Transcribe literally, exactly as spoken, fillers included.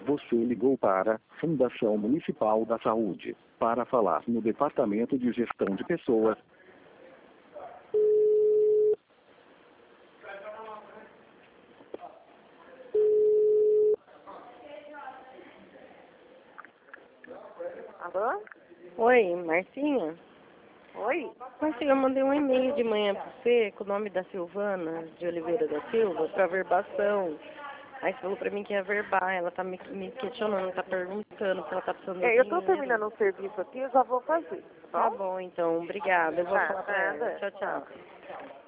Você ligou para Fundação Municipal da Saúde. Para falar no Departamento de Gestão de Pessoas. Alô? Oi, Marcinha? Oi? Marcinha, eu mandei um e-mail de manhã pra você com o nome da Silvana de Oliveira da Silva pra verbação. Aí você falou pra mim que ia verbar, ela tá me, me questionando, tá perguntando se ela tá precisando de É, eu tô dinheiro. terminando um serviço aqui, eu já vou fazer. Tá bom, então, obrigada. Eu vou Tá, falar pra ela. nada. Tchau, tchau.